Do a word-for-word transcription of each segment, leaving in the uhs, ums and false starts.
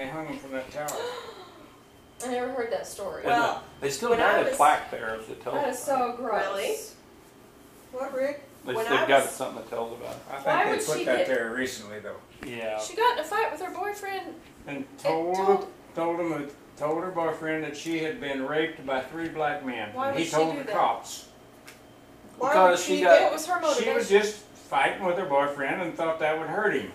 they hung him from that tower. I never heard that story. Well, Well, they still when got I a was- plaque there that tells That about is so gross. Really? What, Rick? They, when they've I got was- something that tells about I Why think would they put she that get- there recently though. it. Yeah. She got in a fight with her boyfriend. And told, told- told him that, told her boyfriend that she had been raped by three black men. Why and would he she told do the that? cops. Why Because would she she got- What was her motivation? She was just fighting with her boyfriend and thought that would hurt him.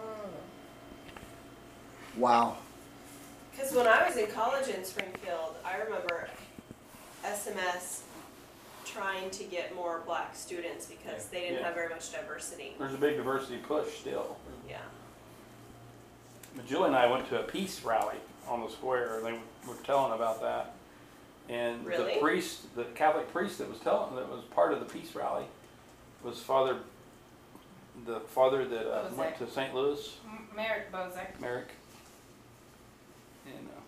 Wow. Because when I was in college in Springfield, I remember S M S trying to get more black students because they didn't Yeah. have very much diversity. There's a big diversity push still. Yeah. But Julie and I went to a peace rally on the square, and they were telling about that. And Really? the priest, the Catholic priest that was telling, that was part of the peace rally, was Father, the father that uh, Bozek. went to Saint Louis, Merrick Bozek. Merrick. And uh,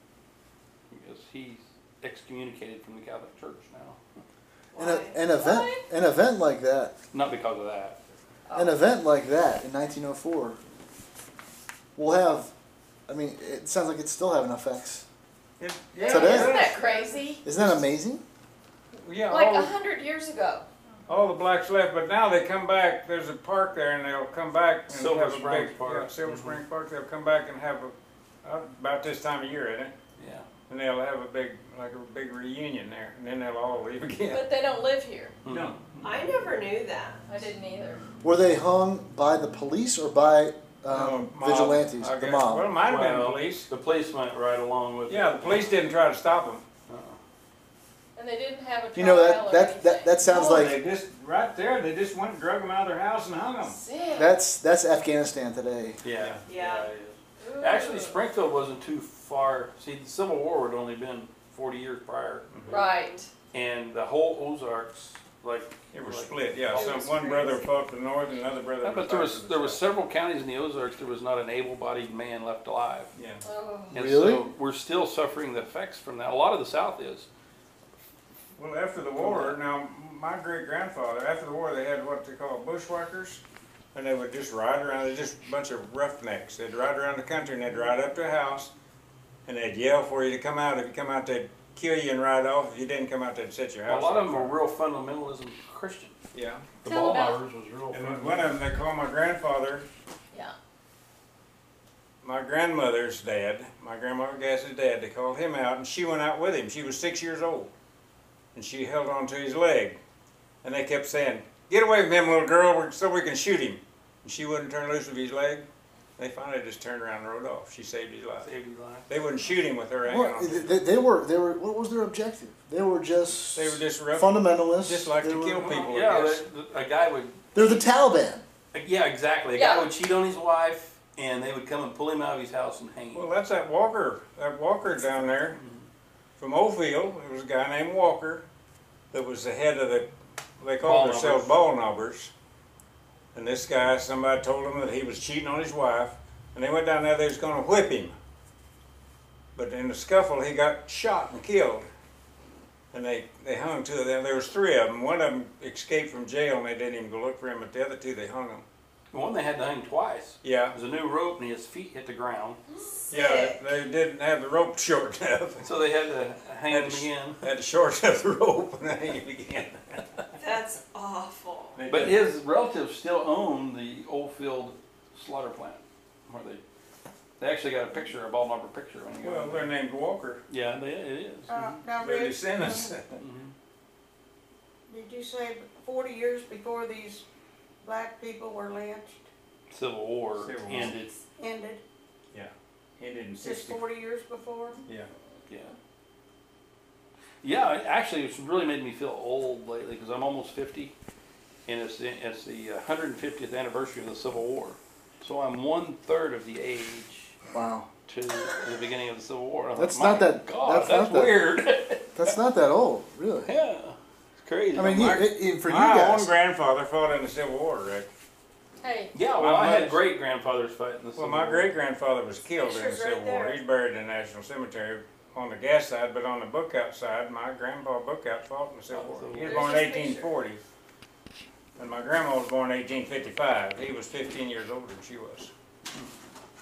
I guess he's excommunicated from the Catholic Church now. An, a, Why? an event, an event like that, Not because of that. an event like that in nineteen oh four will have, I mean, it sounds like it's still having effects. It, Today? Isn't that crazy? Isn't that amazing? Yeah, Like all, a hundred years ago. all the blacks left, but now they come back. There's a park there, and they'll come back and Silver have a Springs big, Park. Yeah, Silver Mhm. Springs Park. They'll come back and have a uh, about this time of year, isn't it? Yeah. And they'll have a big, like a big reunion there, and then they'll all leave again. But they don't live here. No. I never knew that. I didn't either. Were they hung by the police or by um, No, mob, vigilantes, I the guess. mob? Well, it might have been the Well, police. The police went right along with Yeah, it. the police didn't try to stop them. Uh-uh. And they didn't have a trial You know, that, or that, anything. that, that sounds No, like, they just right there. They just went and drug them out of their house and hung them. Sick. that's, that's Afghanistan today. Yeah. Yeah. it is. Ooh. Actually, Springfield wasn't too far. See, the Civil War had only been forty years prior, Right. and the whole Ozarks, like, It was like- split. Yeah, It some was one brother crazy. fought the north, and another brother. Yeah, but there fought was the there was south. several counties in the Ozarks. There was not an able-bodied man left alive, Yeah. Oh. and Really? so we're still suffering the effects from that. A lot of the South is. Well, after the war, now my great grandfather, after the war, they had what they call bushwhackers, and they would just ride around. They're just a bunch of roughnecks. They'd ride around the country, and they'd ride up to a house, and they'd yell for you to come out. If you come out, they'd kill you and ride off. If you didn't come out, they'd set your A house. lot of on them were fire. real fundamentalism Christian. Yeah. The Tell about- Ballmeyers was real. And fundamental. one of them, they called my grandfather. Yeah. My grandmother's dad, my grandmother Gass's dad, they called him out, and she went out with him. She was six years old, and she held on to his leg, and they kept saying, "Get away from him, little girl, so we can shoot him." And she wouldn't turn loose of his leg. They finally just turned around and rode off. She saved his life. Saved his life. They wouldn't shoot him with her hanging Well, on. to they, they were, they were, what was their objective? They were just They were just rough, fundamentalists. just like They to were- kill people. I Yeah, guess. the- the- a guy would. They're the Taliban. Yeah, exactly. A Yeah. guy would cheat on his wife, and they would come and pull him out of his house and hang him. Well, that's that Walker, that Walker down there from Oldfield. There was a guy named Walker that was the head of the, they called Ball themselves knobbers. ball knobbers. And this guy, somebody told him that he was cheating on his wife, and they went down there, they was going to whip him. But in the scuffle, he got shot and killed. And they, they hung two of them. There was three of them. One of them escaped from jail, and they didn't even go look for him. But the other two, they hung him. The one they had to hang twice. Yeah, There was a new rope, and his feet hit the ground, yeah. Sick. They didn't have the rope short enough. so they had to hang Had him to sh- again. Had to shorten up the rope and hang him again. That's awful. They But did. his relatives still own the Oldfield slaughter plant, where they they actually got a picture, a ball number picture when you go. Well, in they're there. named Walker. Yeah, they, it is. Uh, now, They're Rick, descendants. Mhm. did you say forty years before these black people were lynched, Civil War Civil War. ended. ended? Ended in Just sixty. forty years before? Yeah. Yeah. Yeah, it- actually, it's really made me feel old lately because I'm almost fifty, and it's the, it's the one hundred fiftieth anniversary of the Civil War. So I'm one third of the age Wow. to the beginning of the Civil War. I'm That's like, not "My that- God, that's that's, not that- weird. That's not that old, really. Yeah, it's crazy. I mean, My- you, it, it- for you My own guys, grandfather fought in the Civil War, Rick. Hey. yeah, well, my I had mother's- great grandfathers fighting the Well, Civil my War. great grandfather was killed in the Picture's right Civil War. there. He's buried in the National Cemetery on the gas side, but on the Bookout side, my grandpa Bookout fought in the Civil Oh, War. Civil He was War. born in There's his eighteen forty, and my grandma was born in eighteen fifty-five. He was fifteen years older than she was.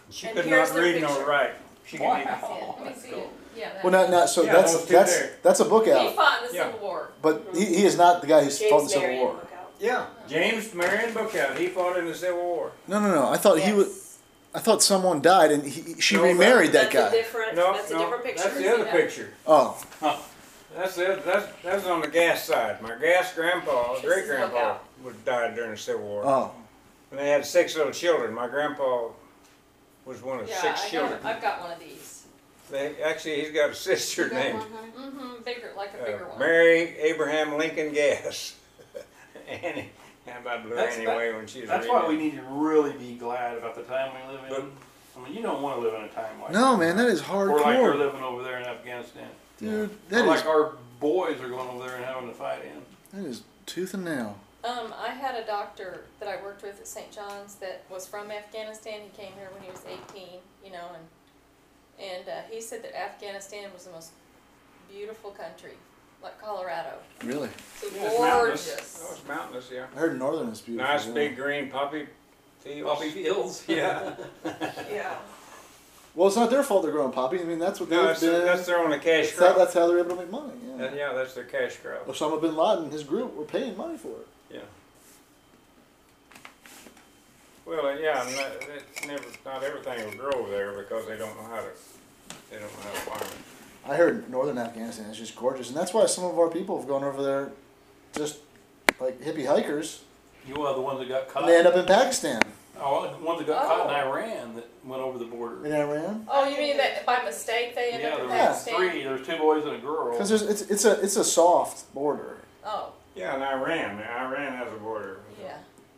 She And could here's not their read nor picture. wait. She could Wow. even, Yeah, let me see it. Yeah, that. Well, not, not, so Yeah, that's, those two that's, there. that's a book He out. fought in the Yeah. Civil War. But he, he is not the guy who's fought in the James Civil Marion War. book out. yeah, James Marion Bookout, he fought in the Civil War. No, no, no. I thought he was. Yes. I thought someone died and he, she No, remarried that That's a guy. different, No, that's a no, different picture. that's the other Yeah. picture. Oh, That's the other, that's, that's on the gas side. My gas grandpa, This great is grandpa, Lookout. was died during the Civil War. oh. And they had six little children. My grandpa was one of Yeah, six I children. got, I've got one of these. They, actually, he's got a sister You got named one, honey? Mm-hmm, bigger, like a uh, bigger one. Mary Abraham Lincoln Gas. Annie, how about Blue That's- anyway when she was That's reading why we it. need to really be glad about the time we live in. But- I mean, you don't want to live in a time like No, that. man, that is Or like they're hardcore. living over there in Afghanistan. Dude, Or that is, like our boys are going over there and having to fight in. that is tooth and nail. Um, I had a doctor that I worked with at Saint John's that was from Afghanistan. He came here when he was eighteen, you know, and and uh, he said that Afghanistan was the most beautiful country, like Colorado. Really? It's Yeah, it's mountainous. gorgeous. Oh, it's mountainous, yeah. I heard Northern is beautiful. Nice yeah. big green poppy fields. Poppy fields. Yeah. Yeah. Well, it's not their fault they're growing poppy. I mean, that's what No, they've that's, been. that's their only cash that's, how, crop. that's how they're able to make money. Yeah. That- yeah, that's their cash crop. Osama bin Laden and his group were paying money for it. Yeah. Well, uh, yeah, and that- it's never, not everything will grow there because they don't know how to, they don't know how to farm it. I heard Northern Afghanistan is just gorgeous, and that's why some of our people have gone over there, just like hippie hikers, You are the ones that got caught. and they end up in Pakistan, Oh, the ones that got caught in Oh. Iran that went over the border. in Iran. Oh, you mean that by mistake they ended Yeah, up there in were Pakistan? three. There was two boys and a girl. Because it's it's a it's a soft border. Oh, Yeah, and Iran, Iran has a border. yeah.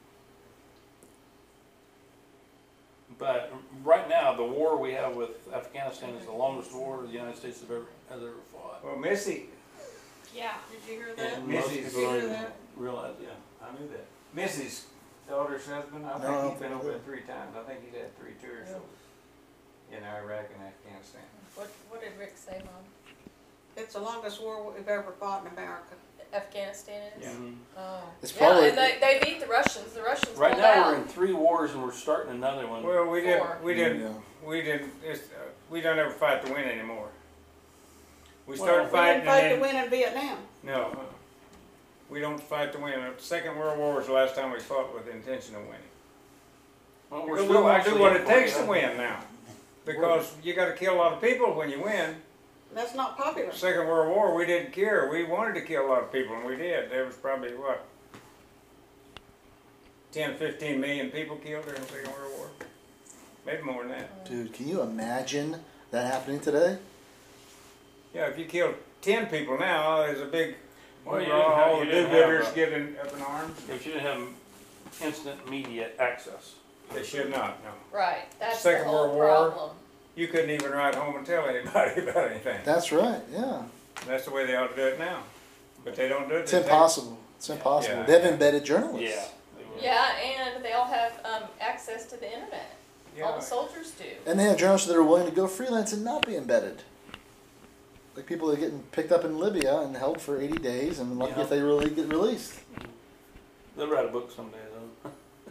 But right now, the war we have with Afghanistan is the longest war the United States have ever has ever fought. Well, Missy, Yeah. Did you hear that? And most Missy's- people Did don't you hear even that? realize it. yeah, I knew that. Missy's daughter's husband, I No, I think don't he's been think over I there three times. I think he's had three tours Yeah. over in Iraq and Afghanistan. What what did Rick say, Mom? It's the longest war we've ever fought in America. Afghanistan is? Yeah. Mhm. Oh. It's yeah, probably- and they, they beat the Russians. The Russians Right pulled now, out. we're in three wars and we're starting another one. Well, we didn't, Four. we didn't, Yeah. we didn't, it's, uh, we don't ever fight to win anymore. We Well, started we We fighting didn't fight to and then, win in Vietnam. no, uh, we don't fight to win. The Second World War was the last time we fought with the intention of winning. Well, Because we want to do actually what in it takes to Korea. win now. Because you gotta kill a lot of people when you win. That's not popular. Second World War, we didn't care. We wanted to kill a lot of people, and we did. There was probably, what, ten, fifteen million people killed during the Second World War? Maybe more than that. Dude, can you imagine that happening today? Yeah, if you kill ten people now, there's a big, Well, you all didn't have- all you the didn't do-gooders have, uh, getting up in arms. If you didn't have instant media access. They should not, no. Right. That's Second the whole World War. problem. You couldn't even write home and tell anybody about anything. That's right. Yeah, That's the way they ought to do it now. But they don't do it. it's They take- impossible. It's impossible. Yeah. They've embedded journalists. Yeah. they will. Yeah, and they all have um, access to the internet. All Yeah. the soldiers do. And they have journalists that are willing to go freelance and not be embedded. Like people that are getting picked up in Libya and held for eighty days, and lucky Yeah. if they really get released. They'll write a book someday, though.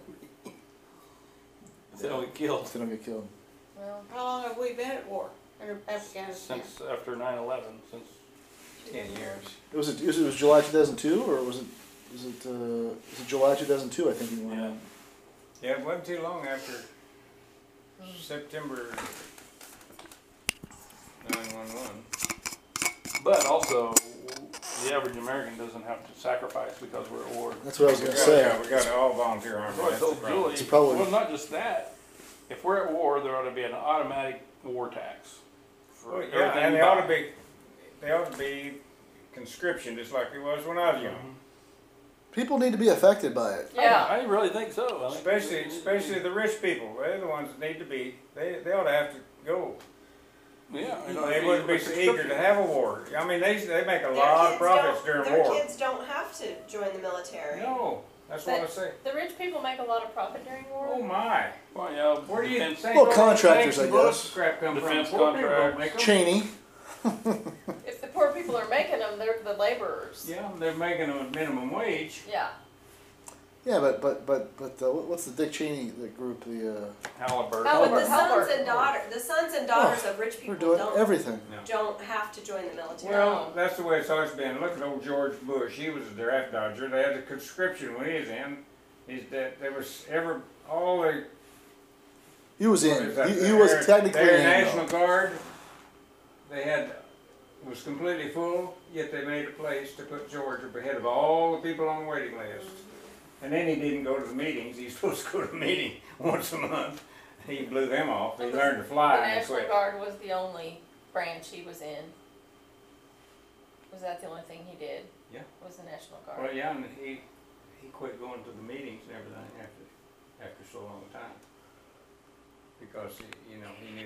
If they don't get killed. If they don't get killed. Well, How long have we been at war in Afghanistan? Since after nine eleven, since Ten years. It was it was, it was July two thousand two, or was it was it uh, was it July two thousand two? I think he went Yeah. out. Yeah, it wasn't too long after September nine one one. But also, the average American doesn't have to sacrifice because we're at war. That's what I was We gonna got, say. yeah, we got an all volunteer army. So I That's the told problem. Julie, It's probably- well, not just that. If we're at war, there ought to be an automatic war tax. For Well, yeah, everything and we they ought to buy. be, they ought to be conscription, just like it was when I was young. Mhm. People need to be affected by it. yeah. I, I really think so. I think- Especially, especially the rich people. They're the ones that need to be. They, they ought to have to go. Yeah. You know, they wouldn't be so eager to have a war. I mean, they they make a Their lot of kids profits don't- during their war. kids don't have to join the military. No, that's what I say. The rich people make a lot of profit during war. Oh my! Well, yeah. Where do you defense- think Well, all contractors, these I tanks and bullets guess. Crap come Defense from. Poor people don't contracts. make 'em. Cheney. If the poor people are making them, they're the laborers. Yeah, they're making them a minimum wage. Yeah. Yeah, but but but but the, what's the Dick Cheney the group? The uh, Halliburton. Oh, but the Halbert, sons Halbert. and daughter, the sons and daughters of rich we're people doing don't everything. don't have to join the military. Well, that's the way it's always been. Look at old George Bush. He was a draft dodger. They had the conscription when he was in. He's that there was ever all the He was what in. is that, He, he their- was technically their in. National though. Guard. They had was completely full. Yet they made a place to put George up ahead of all the people on the waiting list. And then he didn't go to the meetings. He's supposed to go to a meeting once a month. He blew them off. He The- learned to The fly and he National quit. Guard was the only branch he was in. Was that the only thing he did? Yeah. Was the National Guard? Well, yeah, and he he quit going to the meetings and everything after after so long a time because he, you know he knew